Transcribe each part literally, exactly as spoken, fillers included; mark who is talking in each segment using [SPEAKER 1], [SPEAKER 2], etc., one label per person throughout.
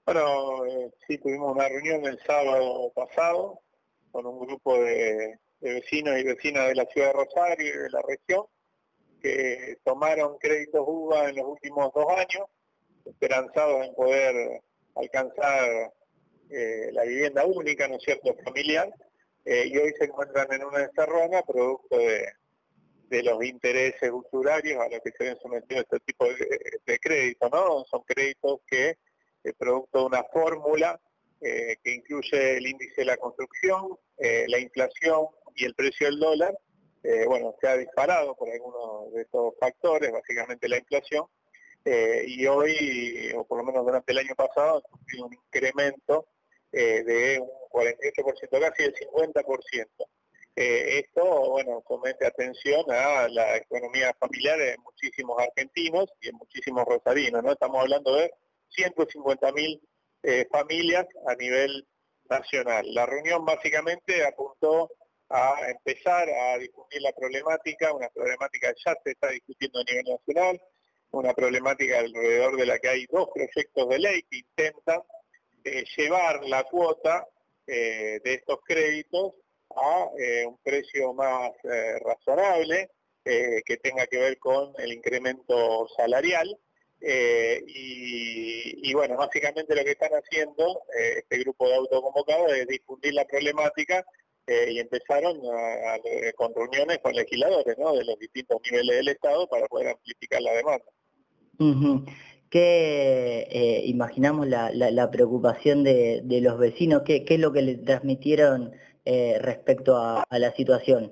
[SPEAKER 1] Bueno, eh, sí, tuvimos una reunión el sábado pasado con un grupo de, de vecinos y vecinas de la ciudad de Rosario y de la región que tomaron créditos U B A en los últimos dos años, esperanzados en poder alcanzar eh, la vivienda única, ¿no es cierto?, familiar, eh, y hoy se encuentran en una encerrona producto de, de los intereses usurarios a los que se ven sometidos este tipo de, de créditos, ¿no? Son créditos que, eh, producto de una fórmula eh, que incluye el índice de la construcción, eh, la inflación y el precio del dólar, eh, bueno, se ha disparado por algunos de estos factores, básicamente la inflación, eh, y hoy, o por lo menos durante el año pasado, ha sufrido un incremento eh, de un cuarenta y ocho por ciento, casi el cincuenta por ciento. Eh, esto, bueno, somete atención a la economía familiar de muchísimos argentinos y de muchísimos rosarinos, ¿no? Estamos hablando de ciento cincuenta mil eh, familias a nivel nacional. La reunión básicamente apuntó a empezar a difundir la problemática, una problemática que ya se está discutiendo a nivel nacional, una problemática alrededor de la que hay dos proyectos de ley que intentan eh, llevar la cuota eh, de estos créditos a eh, un precio más eh, razonable, eh, que tenga que ver con el incremento salarial. Eh, y, y bueno, básicamente lo que están haciendo eh, este grupo de autoconvocados es difundir la problemática eh, y empezaron a, a, con reuniones con legisladores, ¿no?, de los distintos niveles del Estado para poder amplificar la demanda.
[SPEAKER 2] Uh-huh. ¿Qué eh, imaginamos la, la, la preocupación de, de los vecinos? ¿Qué, ¿Qué es lo que le transmitieron eh, respecto a, a la situación?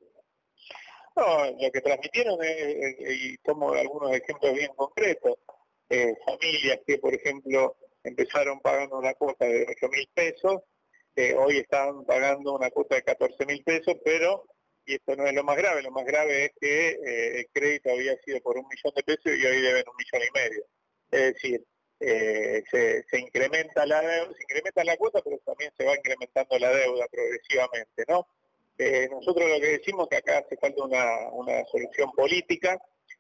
[SPEAKER 1] No, lo que transmitieron, es, es, y tomo algunos ejemplos bien concretos, eh, familias que, por ejemplo, empezaron pagando una cuota de ocho mil pesos, eh, hoy están pagando una cuota de catorce mil pesos, pero, y esto no es lo más grave, lo más grave es que eh, el crédito había sido por un millón de pesos y hoy deben un millón y medio. Es decir, eh, se, se incrementa la deuda, se incrementa la cuota, pero también se va incrementando la deuda progresivamente, ¿no? Eh, nosotros lo que decimos es que acá hace falta una, una solución política.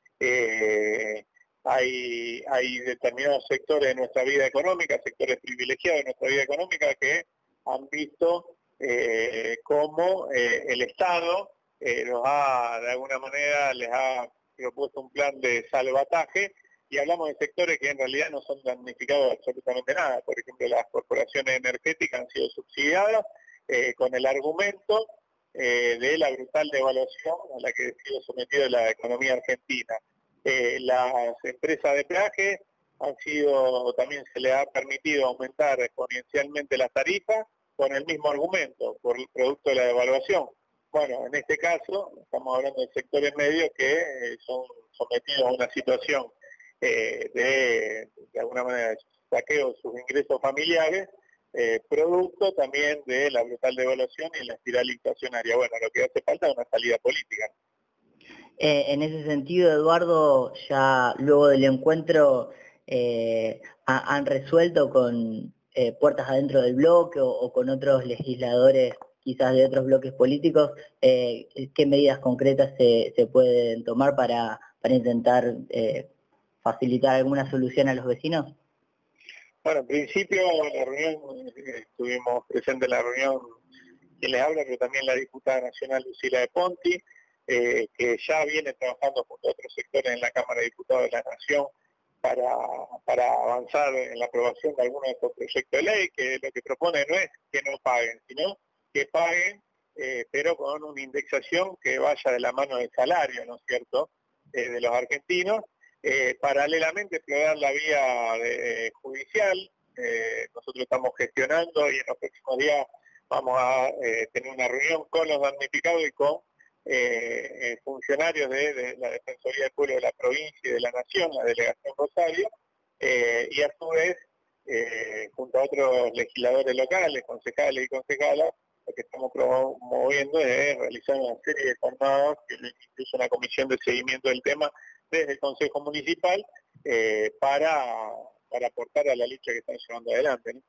[SPEAKER 1] Eh, hay, hay determinados sectores de nuestra vida económica, sectores privilegiados de nuestra vida económica, que han visto eh, cómo eh, el Estado eh, los ha, de alguna manera, les ha propuesto un plan de salvataje, y hablamos de sectores que en realidad no son damnificados absolutamente nada. Por ejemplo, las corporaciones energéticas han sido subsidiadas eh, con el argumento Eh, de la brutal devaluación a la que ha sido sometida la economía argentina. Eh, las empresas de peaje han sido, también se les ha permitido aumentar exponencialmente las tarifas con el mismo argumento, por el producto de la devaluación. Bueno, en este caso estamos hablando de sectores medios que eh, son sometidos a una situación eh, de, de alguna manera, de saqueo de sus ingresos familiares, Eh, producto también de la brutal devaluación y la espiral inflacionaria. Bueno, lo que hace falta es una salida política.
[SPEAKER 2] Eh, en ese sentido, Eduardo, ya luego del encuentro eh, ha, han resuelto con eh, puertas adentro del bloque o, o con otros legisladores, quizás de otros bloques políticos, eh, qué medidas concretas se, se pueden tomar para, para intentar eh, facilitar alguna solución a los vecinos.
[SPEAKER 1] Bueno, en principio, en la reunión, estuvimos presentes en la reunión quien les habla, pero también la diputada nacional Lucila de Ponti, eh, que ya viene trabajando junto a otros sectores en la Cámara de Diputados de la Nación para, para avanzar en la aprobación de algunos de estos proyectos de ley, que lo que propone no es que no paguen, sino que paguen, eh, pero con una indexación que vaya de la mano del salario, ¿no es cierto?, eh, de los argentinos. Eh, paralelamente explorar la vía de, eh, judicial. Eh, nosotros estamos gestionando y en los próximos días vamos a eh, tener una reunión con los damnificados y con eh, eh, funcionarios de, de la Defensoría del Pueblo de la provincia y de la Nación, la Delegación Rosario, eh, y a su vez, eh, junto a otros legisladores locales, concejales y concejalas, lo que estamos promoviendo es realizar una serie de jornadas que incluye una comisión de seguimiento del tema desde el Consejo Municipal eh, para, para aportar a la lucha que están llevando adelante, ¿no?